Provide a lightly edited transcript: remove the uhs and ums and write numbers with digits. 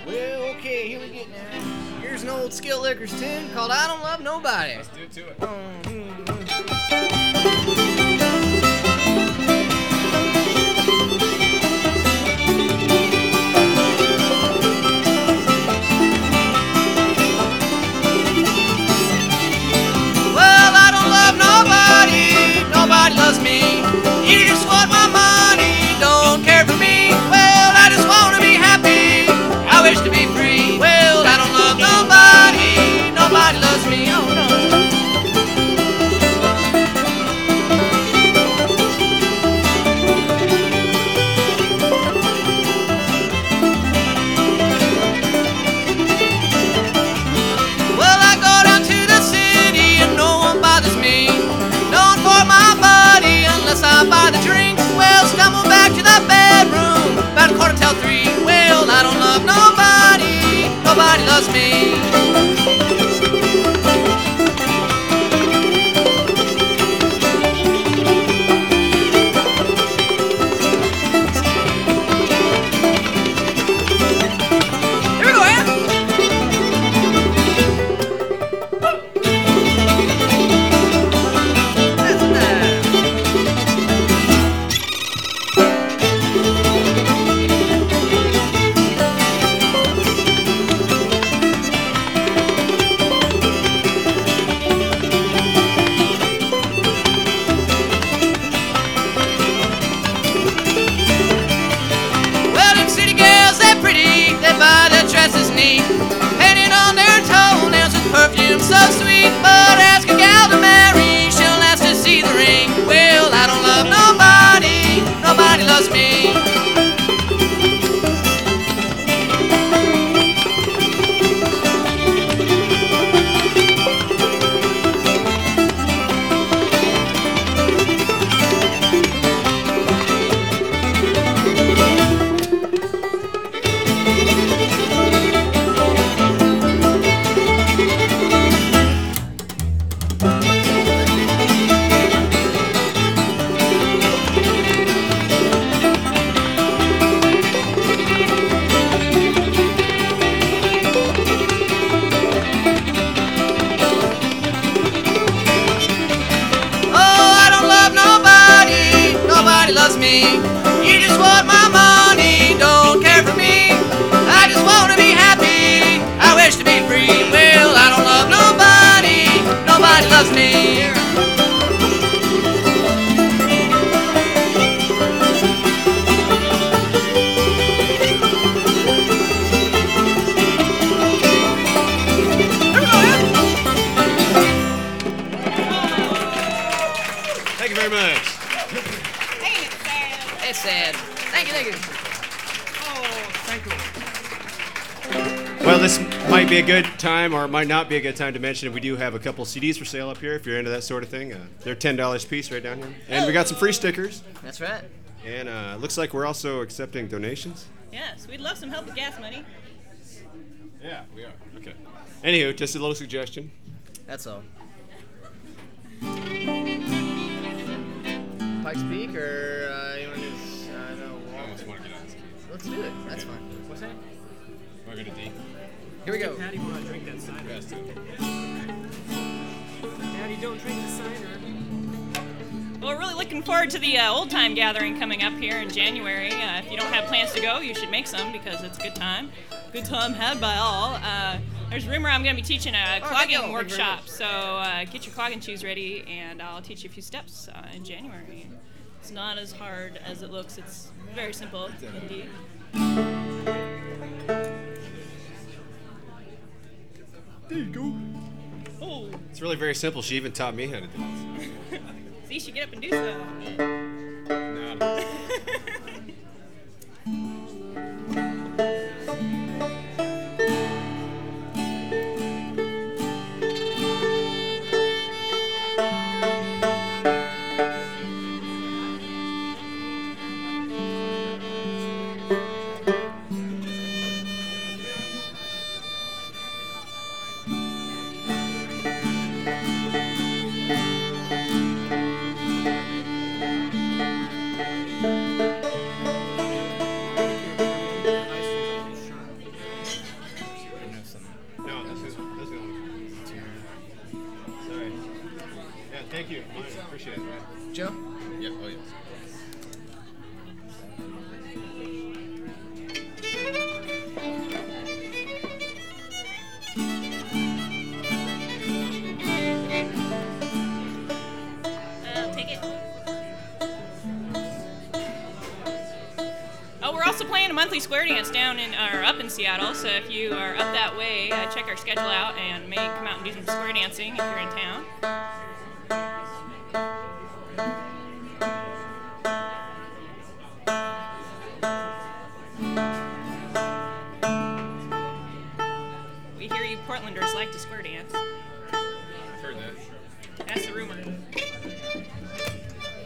Well, okay, here we get now. Here's an old Skill Liquors tune called I Don't Love Nobody. Let's do it to it. Well, I don't love nobody. Nobody loves me. You just want my money. Don't care for me. Well, I just want to be happy. I wish to be free. Well, I don't love nobody. Nobody loves me. Oh, no. Well, I go down to the city and no one bothers me. Don't for my buddy unless I buy the drinks. Well, stumble back to the bedroom about 3:15. Well, I don't love nobody. Nobody loves me. Here we go, yeah? That's nice. Well, them city girls, they're pretty. They buy their dresses neat, painted on their toenails with perfume so sweet. But ask a gal to marry, she'll ask to see the ring. Well, I don't love nobody. Nobody loves me. Oh, I don't love nobody. Nobody loves me. You just want my money. Don't care for me. I just want to be happy. I wish to be free. Well, I don't love nobody. Nobody loves me. Thank you very much. It's sad. Thank you, thank you. Well, this might be a good time, or it might not be a good time to mention we do have a couple CDs for sale up here if you're into that sort of thing. They're $10 a piece right down here. And we got some free stickers. That's right. And looks like we're also accepting donations. Yes, we'd love some help with gas money. Yeah, we are. Okay. Anywho, just a little suggestion. That's all. Pikes Peak, or you want to do? No, just want to get on this key. let's do it. That's fine. What's that? We're going to D. Here we go. Daddy, want to drink that cider? Best of. Daddy, don't drink the cider. Well, we're really looking forward to the old time gathering coming up here in January. If you don't have plans to go, you should make some because it's a good time. Good time had by all. There's a rumor I'm going to be teaching a clogging workshop, so get your clogging shoes ready, and I'll teach you a few steps in January. It's not as hard as it looks. It's very simple, indeed. There you go. Oh, It's really very simple. She even taught me how to do it. see, you should get up and do so. No, Appreciate it. Joe? Yeah, oh yes. Take it. Oh, we're also playing a monthly square dance down in or up in Seattle. So if you are up that way, check our schedule out and may come out and do some square dancing if you're in town. We hear you Portlanders like to square dance.